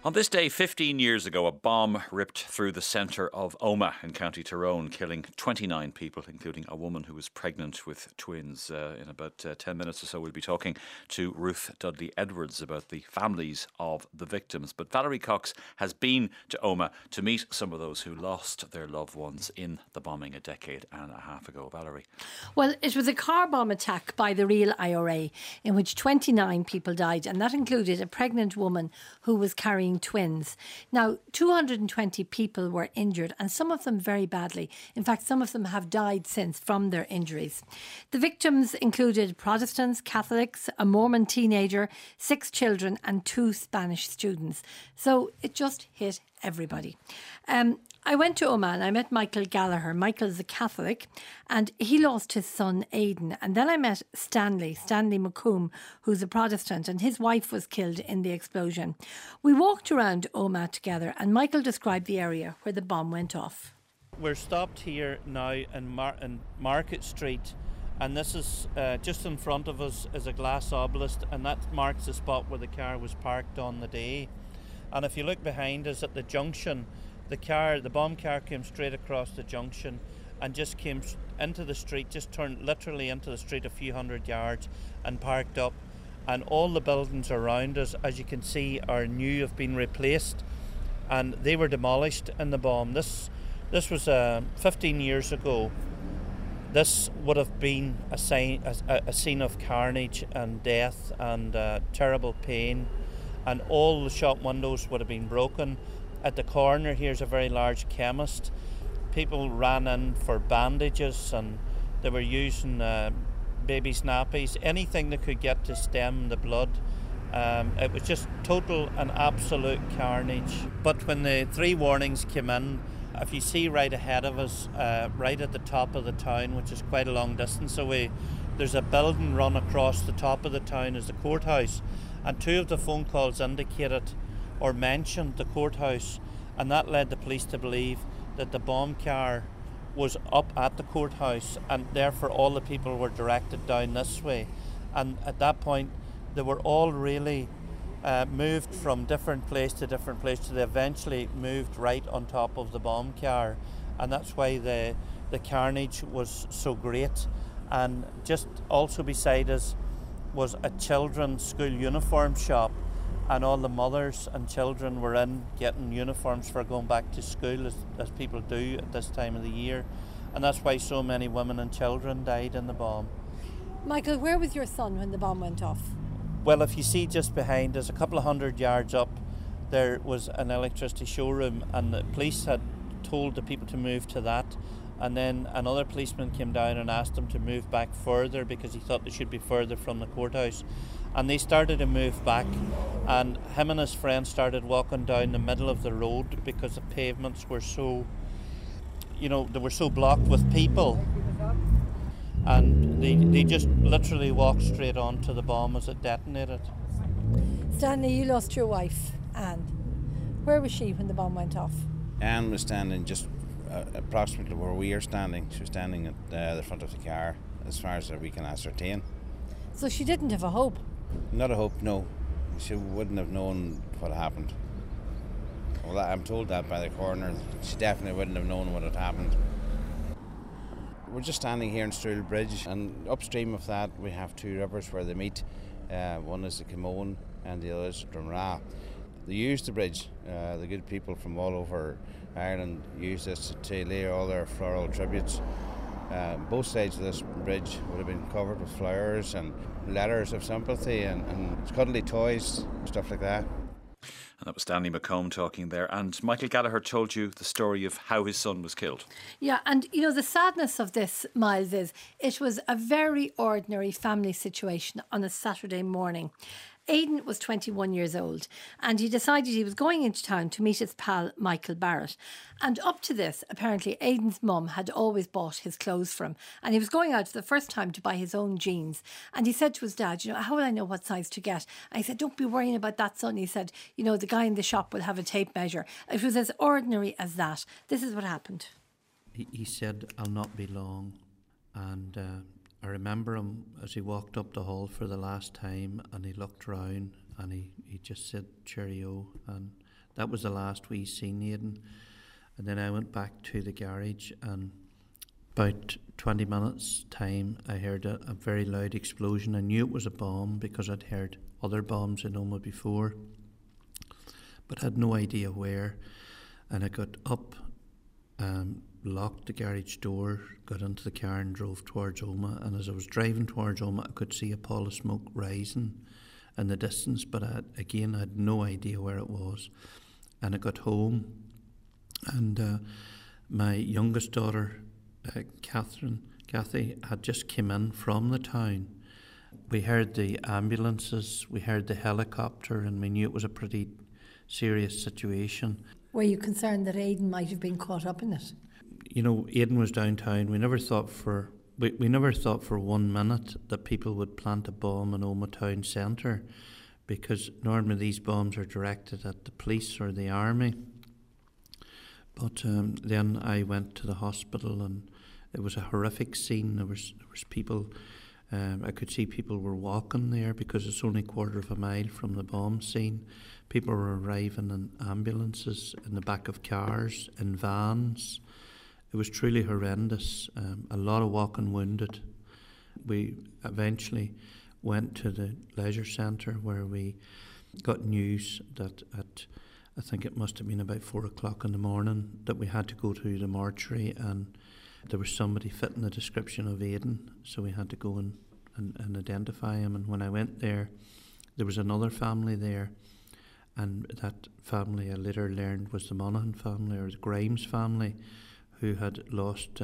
On this day 15 years ago, a bomb ripped through the centre of Omagh in County Tyrone, killing 29 people, including a woman who was pregnant with twins. In about 10 minutes or so, we'll be talking to Ruth Dudley Edwards about the families of the victims. But Valerie Cox has been to Omagh to meet some of those who lost their loved ones in the bombing a decade and a half ago. Valerie. Well, it was a car bomb attack by the real IRA in which 29 people died, and that included a pregnant woman who was carrying twins. Now, 220 people were injured, and some of them very badly. In fact, some of them have died since from their injuries. The victims included Protestants, Catholics, a Mormon teenager, 6 children and 2 Spanish students. So it just hit everybody. I went to Omagh and I met Michael Gallagher. Michael's a Catholic and he lost his son Aidan. And then I met Stanley McComb, who's a Protestant, and his wife was killed in the explosion. We walked around Omagh together and Michael described the area where the bomb went off. We're stopped here now in Market Street, and this is just in front of us is a glass obelisk, and that marks the spot where the car was parked on the day. And if you look behind us at the junction, the bomb car came straight across the junction and just came into the street, just turned literally into the street a few hundred yards and parked up. And all the buildings around us, as you can see, are new, have been replaced, and they were demolished in the bomb. This was 15 years ago. This would have been a scene of carnage and death and terrible pain, and all the shop windows would have been broken. At the corner here's a very large chemist. People ran in for bandages and they were using baby's nappies, anything they could get to stem the blood. It was just total and absolute carnage. But when the 3 warnings came in, if you see right ahead of us, right at the top of the town, which is quite a long distance away, there's a building run across the top of the town as the courthouse, and 2 of the phone calls indicated or mentioned the courthouse, and that led the police to believe that the bomb car was up at the courthouse, and therefore all the people were directed down this way. And at that point they were all really moved from different place to different place, so they eventually moved right on top of the bomb car, and that's why the carnage was so great. And just also beside us was a children's school uniform shop, and all the mothers and children were in getting uniforms for going back to school, as people do at this time of the year, and that's why so many women and children died in the bomb. Michael, where was your son when the bomb went off? Well, if you see just behind us, a couple of hundred yards up, there was an electricity showroom, and the police had told the people to move to that, and then another policeman came down and asked them to move back further because he thought they should be further from the courthouse. And they started to move back, and him and his friend started walking down the middle of the road because the pavements were so, they were so blocked with people. And they just literally walked straight onto the bomb as it detonated. Stanley, you lost your wife, Anne. Where was she when the bomb went off? Anne was standing just approximately where we are standing. She was standing at the front of the car, as far as we can ascertain. So she didn't have a hope? Not a hope, no. She wouldn't have known what happened. Well, I'm told that by the coroner. She definitely wouldn't have known what had happened. We're just standing here in Stroul Bridge, and upstream of that we have 2 rivers where they meet. One is the Kimone and the other is Drumragh. They use the bridge. The good people from all over Ireland use this to lay all their floral tributes. Both sides of this bridge would have been covered with flowers and letters of sympathy and cuddly toys, stuff like that. And that was Stanley McComb talking there. And Michael Gallagher told you the story of how his son was killed. Yeah, and the sadness of this, Miles, is it was a very ordinary family situation on a Saturday morning. Aidan was 21 years old and he decided he was going into town to meet his pal Michael Barrett. And up to this, apparently Aidan's mum had always bought his clothes for him, and he was going out for the first time to buy his own jeans. And he said to his dad, how will I know what size to get? And he said, don't be worrying about that, son. He said, the guy in the shop will have a tape measure. It was as ordinary as that. This is what happened. He said, I'll not be long. And I remember him as he walked up the hall for the last time, and he looked round and he just said cheerio, and That was the last we seen Aidan. And then I went back to the garage, and about 20 minutes time I heard a very loud explosion. I knew it was a bomb because I'd heard other bombs in Omagh before, but I had no idea where. And I got up, locked the garage door, got into the car and drove towards Omagh. And as I was driving towards Omagh, I could see a pall of smoke rising in the distance, but I had no idea where it was. And I got home, and my youngest daughter, Kathy, had just come in from the town. We heard the ambulances, we heard the helicopter, and we knew it was a pretty serious situation. Were you concerned that Aidan might have been caught up in it? You know, Aidan was downtown. We never thought for 1 minute that people would plant a bomb in Omagh town centre, because normally these bombs are directed at the police or the army. But then I went to the hospital, and it was a horrific scene. There was people. I could see people were walking there because it's only a quarter of a mile from the bomb scene. People were arriving in ambulances, in the back of cars, in vans. It was truly horrendous. A lot of walking wounded. We eventually went to the leisure centre, where we got news that I think it must have been about 4 o'clock in the morning, that we had to go to the mortuary, and there was somebody fitting the description of Aidan, so we had to go and identify him. And when I went there was another family there, and that family I later learned was the Monaghan family, or the Grimes family, who had lost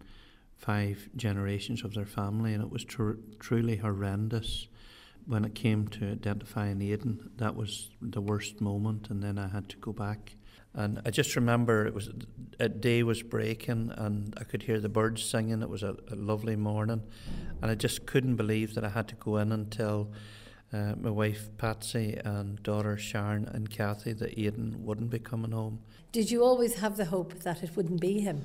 5 generations of their family, and it was truly horrendous. When it came to identifying Aidan, that was the worst moment, and then I had to go back. And I just remember a day was breaking, and I could hear the birds singing. It was a lovely morning, and I just couldn't believe that I had to go in and tell my wife Patsy and daughter Sharon and Kathy that Aidan wouldn't be coming home. Did you always have the hope that it wouldn't be him?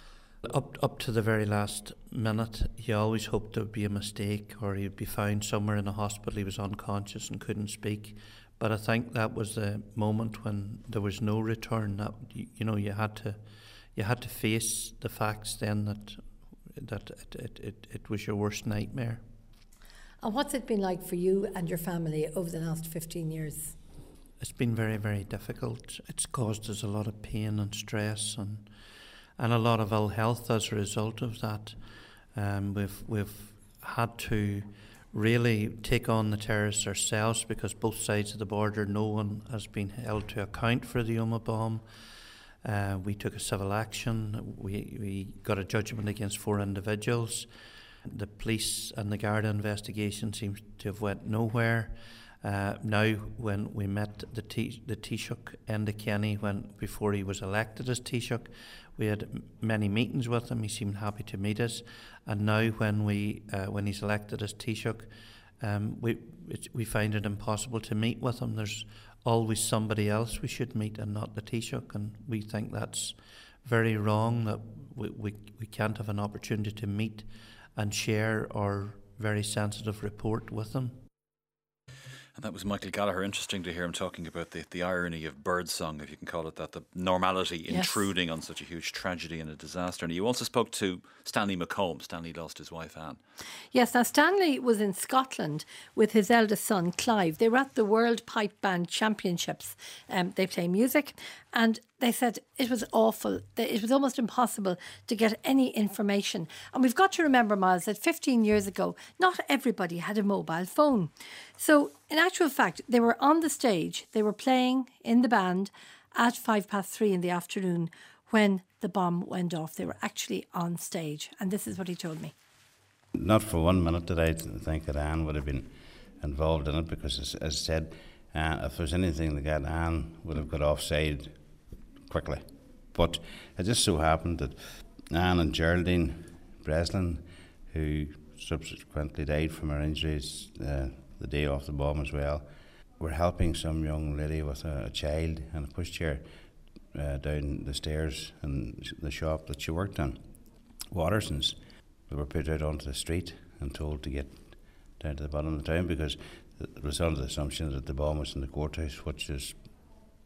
Up to the very last minute, you always hoped there would be a mistake, or he'd be found somewhere in a hospital. He was unconscious and couldn't speak. But I think that was the moment when there was no return. That you had to face the facts then that it was your worst nightmare. And what's it been like for you and your family over the last 15 years? It's been very, very difficult. It's caused us a lot of pain and stress and a lot of ill health as a result of that. We've had to really take on the terrorists ourselves, because both sides of the border, no one has been held to account for the Omagh bomb. We took a civil action. We got a judgment against 4 individuals. The police and the Garda investigation seems to have went nowhere. Now, when we met the Taoiseach, Enda Kenny, before he was elected as Taoiseach, we had many meetings with him. He seemed happy to meet us. And now, when he's elected as Taoiseach, we find it impossible to meet with him. There's always somebody else we should meet, and not the Taoiseach. And we think that's very wrong, that we can't have an opportunity to meet and share our very sensitive report with him. And that was Michael Gallagher. Interesting to hear him talking about the irony of birdsong, if you can call it that, the normality intruding on such a huge tragedy and a disaster. And you also spoke to Stanley McComb. Stanley lost his wife, Anne. Yes, now Stanley was in Scotland with his eldest son, Clive. They were at the World Pipe Band Championships. They play music, and they said it was awful. It was almost impossible to get any information. And we've got to remember, Miles, that 15 years ago, not everybody had a mobile phone. So in actual fact, they were on the stage, they were playing in the band at 3:05 in the afternoon when the bomb went off. They were actually on stage. And this is what he told me. Not for 1 minute did I think that Anne would have been involved in it, because, as I said, if there's anything to get, Anne would have got offside quickly. But it just so happened that Anne and Geraldine Breslin, who subsequently died from her injuries the day of the bomb as well, were helping some young lady with a child and a pushchair down the stairs in the shop that she worked in, Waterson's. They were put out onto the street and told to get down to the bottom of the town, because it was under the assumption that the bomb was in the courthouse, which is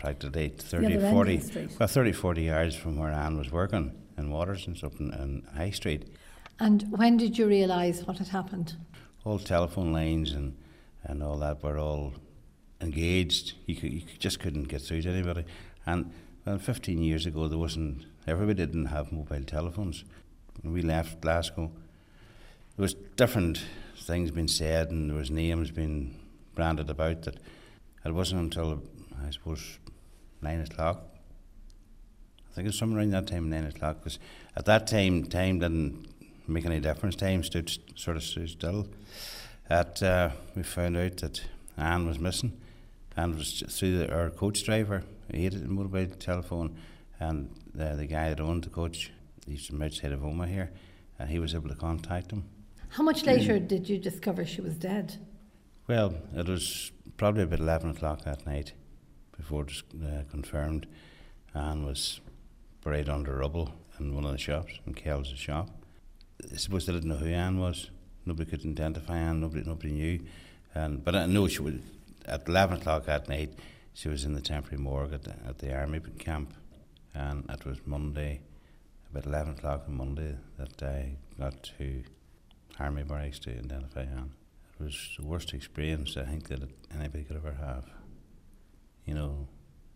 practically The other end of the street. 40 yards from where Anne was working in Waterson's up in High Street. And when did you realise what had happened? All telephone lines and all that were all engaged. You just couldn't get through to anybody. And 15 years ago, everybody didn't have mobile telephones. When we left Glasgow, there was different things being said and there was names being branded about that. It wasn't until, I suppose, 9 o'clock. I think it was somewhere around that time, 9 o'clock, because at that time didn't make any difference. Time stood still. We found out that Anne was missing. And it was through our coach driver. He had a mobile telephone, and the guy that owned the coach, he's from outside of Omagh here, and he was able to contact him. How much later did you discover she was dead? Well, it was probably about 11 o'clock that night before it was confirmed. Anne was buried under rubble in one of the shops, in Kells' shop. I suppose they didn't know who Anne was. Nobody could identify Anne, nobody knew. But I know she was, at 11 o'clock that night, she was in the temporary morgue at the army camp. And it was Monday, about 11 o'clock on Monday, that I got to army barracks to identify Anne. It was the worst experience I think that anybody could ever have. You know,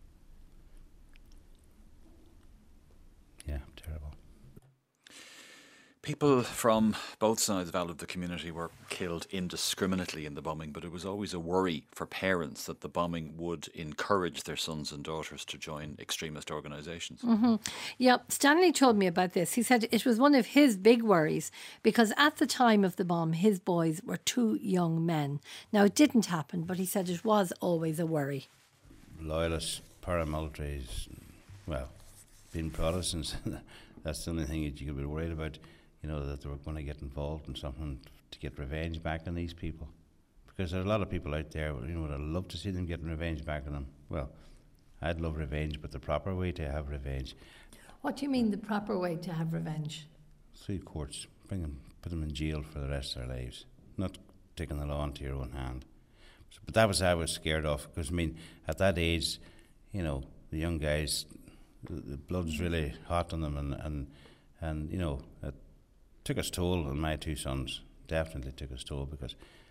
yeah, terrible. People from both sides of the community were killed indiscriminately in the bombing, but it was always a worry for parents that the bombing would encourage their sons and daughters to join extremist organisations. Mm-hmm. Yeah, Stanley told me about this. He said it was one of his big worries because at the time of the bomb, his boys were 2 young men. Now, it didn't happen, but he said it was always a worry. Loyalists, paramilitaries, well, being Protestants, that's the only thing that you could be worried about. You know, that they were going to get involved in something to get revenge back on these people. Because there are a lot of people out there, you know, I'd love to see them getting revenge back on them. Well, I'd love revenge, but the proper way to have revenge. What do you mean the proper way to have revenge? Through courts, put them in jail for the rest of their lives, not taking the law into your own hand. But that was what I was scared of, because I mean, at that age, you know, the young guys, the blood's really hot on them, and you know, it took its toll on my 2 sons. Definitely took its toll, because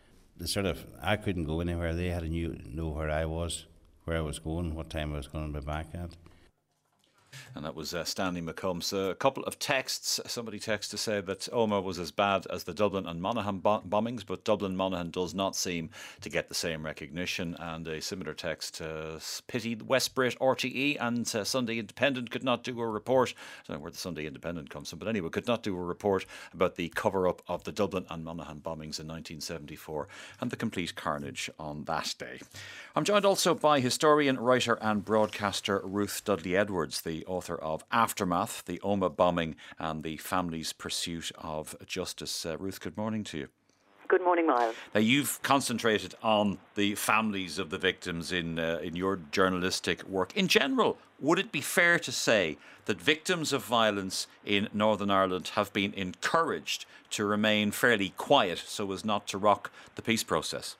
I couldn't go anywhere. They had to know where I was going, what time I was going to be back at. And that was Stanley McComb. So a couple of texts. Somebody texted to say that Omagh was as bad as the Dublin and Monaghan bombings, but Dublin Monaghan does not seem to get the same recognition. And a similar text, pity West Brit RTE and Sunday Independent could not do a report. I don't know where the Sunday Independent comes from, but anyway, could not do a report about the cover-up of the Dublin and Monaghan bombings in 1974 and the complete carnage on that day. I'm joined also by historian, writer and broadcaster Ruth Dudley Edwards, the author of Aftermath, the Omagh bombing and the family's pursuit of justice. Ruth, good morning to you. Good morning, Miles. Now, you've concentrated on the families of the victims in your journalistic work. In general, would it be fair to say that victims of violence in Northern Ireland have been encouraged to remain fairly quiet so as not to rock the peace process?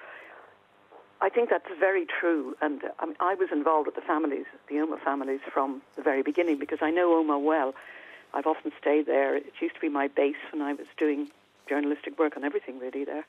I think that's very true, and I was involved with the Omagh families, from the very beginning, because I know Omagh well. I've often stayed there. It used to be my base when I was doing journalistic work on everything really there.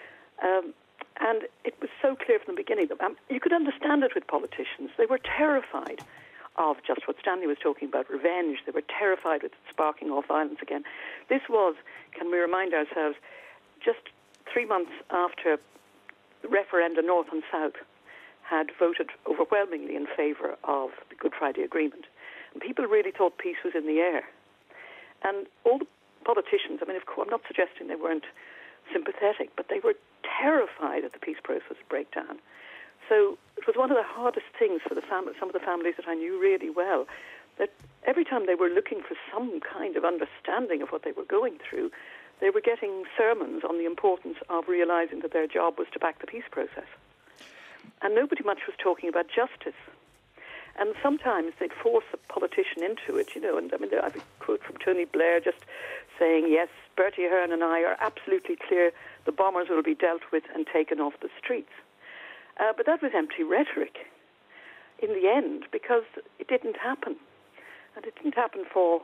And it was so clear from the beginning that you could understand it with politicians. They were terrified of just what Stanley was talking about, revenge. They were terrified with sparking off violence again. This was, can we remind ourselves, just 3 months after the referenda, North and South had voted overwhelmingly in favour of the Good Friday Agreement. And people really thought peace was in the air. And all the politicians, of course, I'm not suggesting they weren't sympathetic, but they were terrified that the peace process would break down. So it was one of the hardest things for some of the families that I knew really well, that every time they were looking for some kind of understanding of what they were going through, they were getting sermons on the importance of realising that their job was to back the peace process. And nobody much was talking about justice. And sometimes they'd force a politician into it, and I have a quote from Tony Blair just saying, yes, Bertie Ahern and I are absolutely clear the bombers will be dealt with and taken off the streets. But that was empty rhetoric. in the end because it didn't happen. And it didn't happen for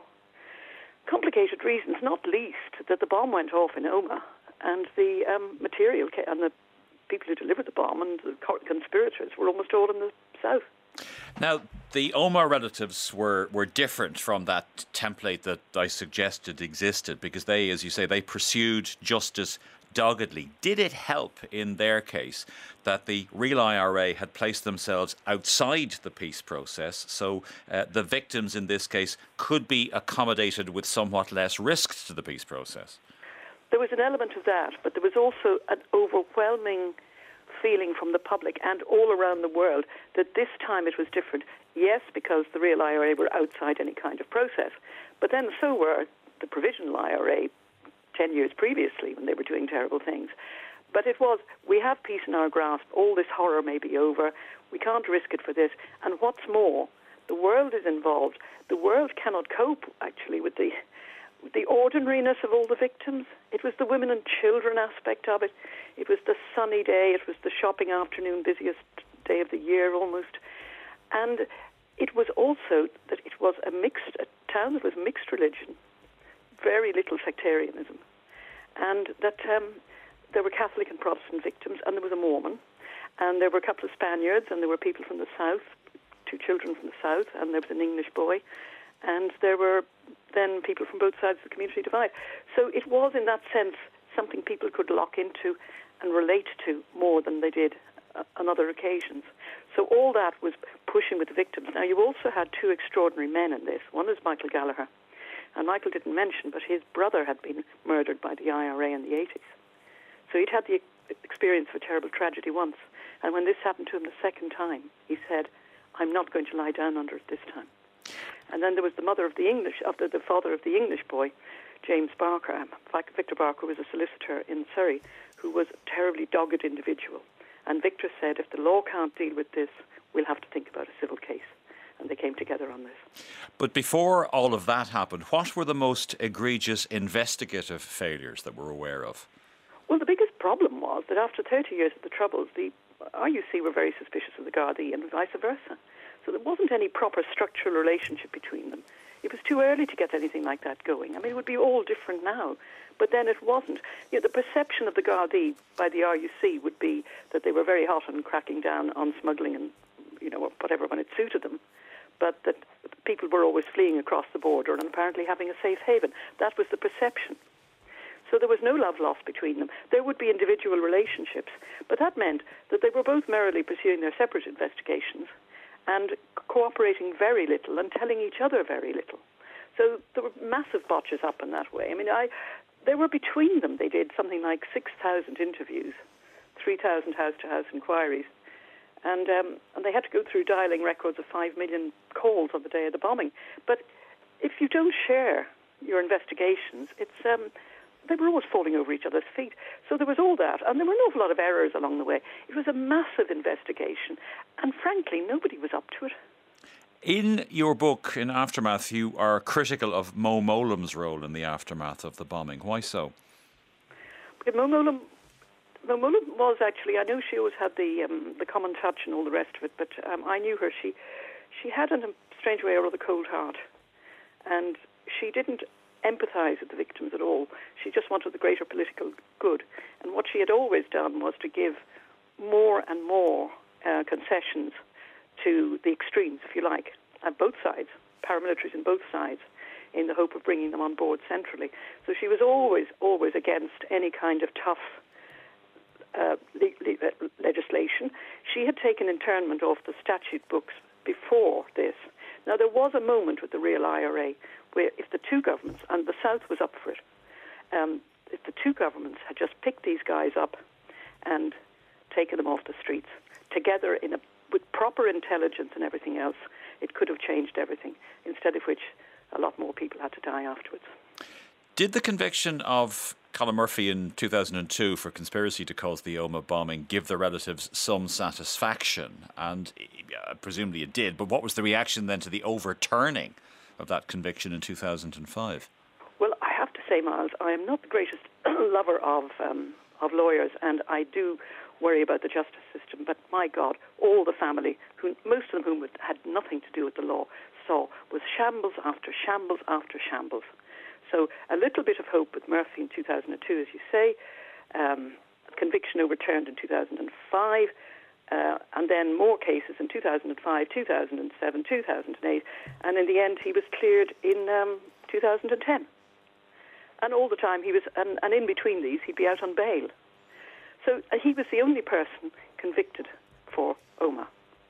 complicated reasons, not least that the bomb went off in Omagh and the material and the people who delivered the bomb and the conspirators were almost all in the south. Now, the Omagh relatives were different from that template that I suggested existed because they, as you say, they pursued justice doggedly. Did it help in their case that the real IRA had placed themselves outside the peace process, so the victims in this case could be accommodated with somewhat less risk to the peace process? There was an element of that, but there was also an overwhelming feeling from the public and all around the world that this time it was different. Yes, because the real IRA were outside any kind of process, but then so were the provisional IRA 10 years previously when they were doing terrible things. But it was, we have peace in our grasp, all this horror may be over, we can't risk it for this. And what's more, the world is involved. The world cannot cope, actually, with the ordinariness of all the victims. It was the women and children aspect of it. It was the sunny day. It was the shopping afternoon, busiest day of the year almost. And it was also that it was a town that was mixed religion, very little sectarianism, and that there were Catholic and Protestant victims, and there was a Mormon, and there were a couple of Spaniards, and there were people from the south, 2 children from the south, and there was an English boy, and there were then people from both sides of the community divide. So it was, in that sense, something people could lock into and relate to more than they did on other occasions. So all that was pushing with the victims. Now, you also had 2 extraordinary men in this. One is Michael Gallagher, and Michael didn't mention, but his brother had been murdered by the IRA in the 80s. So he'd had the experience of a terrible tragedy once. And when this happened to him the second time, he said, I'm not going to lie down under it this time. And then there was the mother of the father of the English boy, James Barker. In fact, Victor Barker was a solicitor in Surrey who was a terribly dogged individual. And Victor said, if the law can't deal with this, we'll have to think about a civil case. And they came together on this. But before all of that happened, what were the most egregious investigative failures that we're aware of? Well, the biggest problem was that after 30 years of the Troubles, the RUC were very suspicious of the Gardaí and vice versa. So there wasn't any proper structural relationship between them. It was too early to get anything like that going. I mean, it would be all different now. But then it wasn't. You know, the perception of the Gardaí by the RUC would be that they were very hot on cracking down on smuggling and, whatever when it suited them. But that people were always fleeing across the border and apparently having a safe haven. That was the perception. So there was no love lost between them. There would be individual relationships, but that meant that they were both merrily pursuing their separate investigations and cooperating very little and telling each other very little. So there were massive botches up in that way. I mean, they were between them. They did something like 6,000 interviews, 3,000 house-to-house inquiries, and they had to go through dialing records of 5 million calls on the day of the bombing. But if you don't share your investigations, they were always falling over each other's feet. So there was all that, and there were an awful lot of errors along the way. It was a massive investigation, and frankly, nobody was up to it. In your book, in Aftermath, you are critical of Mo Mowlam's role in the aftermath of the bombing. Why so? Because Mo Mowlam was actually, I know she always had the common touch and all the rest of it, but I knew her. She had, in a strange way, a rather cold heart, and she didn't empathise with the victims at all. She just wanted the greater political good. And what she had always done was to give more and more concessions to the extremes, if you like, at both sides, paramilitaries in both sides, in the hope of bringing them on board centrally. So she was always against any kind of tough legislation. She had taken internment off the statute books before this. Now, there was a moment with the real IRA where if the two governments, and the South was up for it, if the two governments had just picked these guys up and taken them off the streets together with proper intelligence and everything else, it could have changed everything, instead of which a lot more people had to die afterwards. Did the conviction of Colin Murphy in 2002 for conspiracy to cause the Omagh bombing give the relatives some satisfaction? And presumably it did, but what was the reaction then to the overturning of that conviction in 2005? Well, I have to say, Miles, I am not the greatest lover of lawyers, and I do worry about the justice system, but my God, all the family, most of whom had nothing to do with the law, saw was shambles after shambles after shambles. So a little bit of hope with Murphy in 2002, as you say, conviction overturned in 2005, and then more cases in 2005, 2007, 2008, and in the end he was cleared in 2010. And all the time he was, and in between these, he'd be out on bail. So he was the only person convicted for Omagh.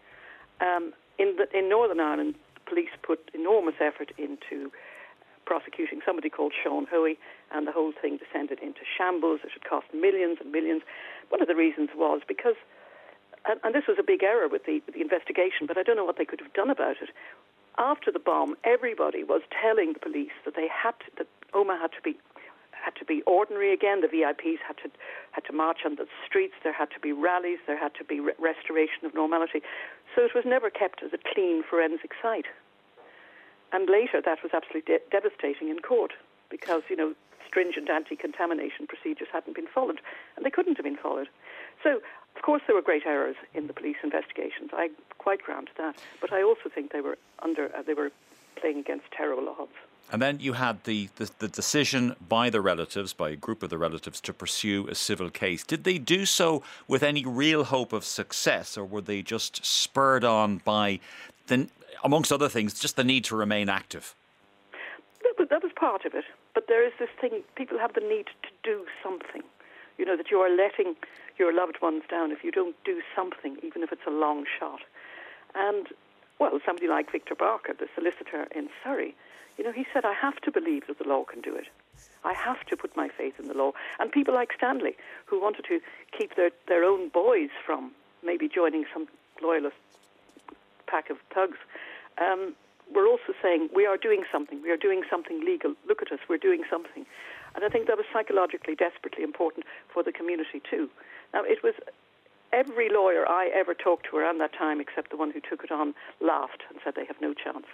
In Northern Ireland, police put enormous effort into prosecuting somebody called Sean Hoey, and the whole thing descended into shambles. It had cost millions and millions. One of the reasons was because, and this was a big error with the investigation, but I don't know what they could have done about it. After the bomb, everybody was telling the police that that Omagh had to be ordinary again. The VIPs had to march on the streets. There had to be rallies. There had to be restoration of normality. So it was never kept as a clean forensic site. And later, that was absolutely devastating in court because, stringent anti-contamination procedures hadn't been followed, and they couldn't have been followed. So, of course, there were great errors in the police investigations. I quite grant that, but I also think they were playing against terrible odds. And then you had the decision by the relatives, by a group of the relatives, to pursue a civil case. Did they do so with any real hope of success, or were they just spurred on by, amongst other things, just the need to remain active? That was part of it. But there is this thing, people have the need to do something. That you are letting your loved ones down if you don't do something, even if it's a long shot. And, somebody like Victor Barker, the solicitor in Surrey, he said, I have to believe that the law can do it. I have to put my faith in the law. And people like Stanley, who wanted to keep their own boys from maybe joining some loyalist pack of thugs, were also saying, we are doing something. We are doing something legal. Look at us. We're doing something. And I think that was psychologically desperately important for the community too. Now, it was every lawyer I ever talked to around that time, except the one who took it on, laughed and said they have no chance.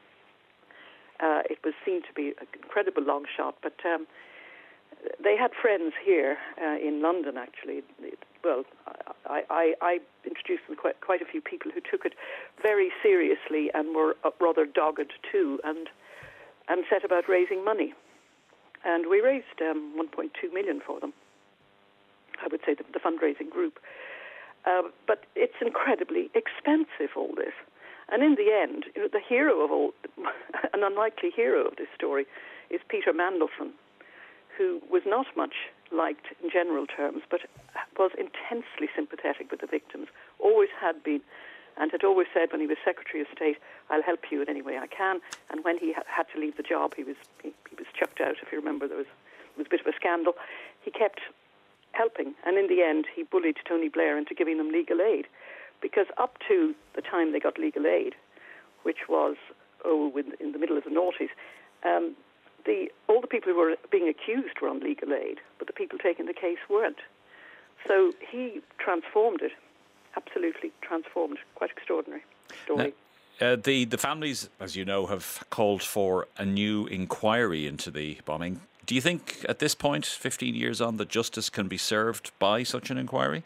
It was seen to be an incredible long shot, but they had friends here in London, actually. I introduced them quite a few people who took it very seriously and were rather dogged too, and set about raising money. And we raised 1.2 million for them. I would say the fundraising group. But it's incredibly expensive, all this. And in the end, the hero of all, an unlikely hero of this story, is Peter Mandelson, who was not much liked in general terms, but was intensely sympathetic with the victims, always had been, and had always said when he was Secretary of State, I'll help you in any way I can. And when he had to leave the job, he was chucked out. If you remember, there was a bit of a scandal. He kept helping, and in the end, he bullied Tony Blair into giving them legal aid, because up to the time they got legal aid, which was in the middle of the noughties, all the people who were being accused were on legal aid, but the people taking the case weren't. So he transformed it, absolutely transformed. Quite extraordinary story. Now, the families, as you know, have called for a new inquiry into the bombing. Do you think at this point, 15 years on, that justice can be served by such an inquiry?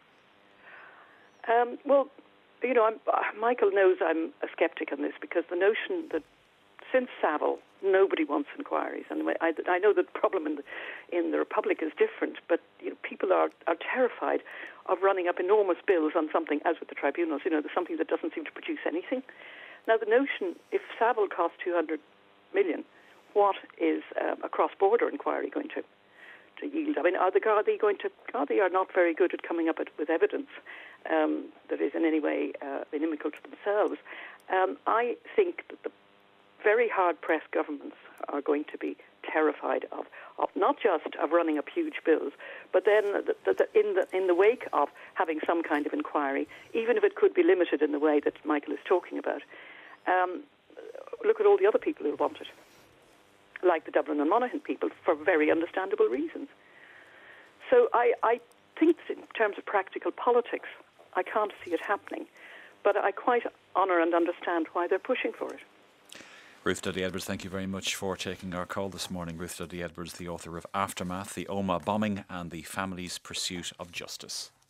Michael knows I'm a sceptic on this, because the notion that since Savile, nobody wants inquiries. And I know the problem in the Republic is different, but people are terrified of running up enormous bills on something, as with the tribunals, there's something that doesn't seem to produce anything. Now, the notion, if Savile costs 200 million, what is a cross-border inquiry going to yield? I mean, Gardaí are not very good at coming up with evidence that is in any way inimical to themselves. I think that the very hard-pressed governments are going to be terrified of not just of running up huge bills, but then in the wake of having some kind of inquiry, even if it could be limited in the way that Michael is talking about. Look at all the other people who want it, like the Dublin and Monaghan people, for very understandable reasons. So I think that in terms of practical politics, I can't see it happening, but I quite honour and understand why they're pushing for it. Ruth Dudley-Edwards, thank you very much for taking our call this morning. Ruth Dudley-Edwards, the author of Aftermath, the Omagh bombing and the family's pursuit of justice.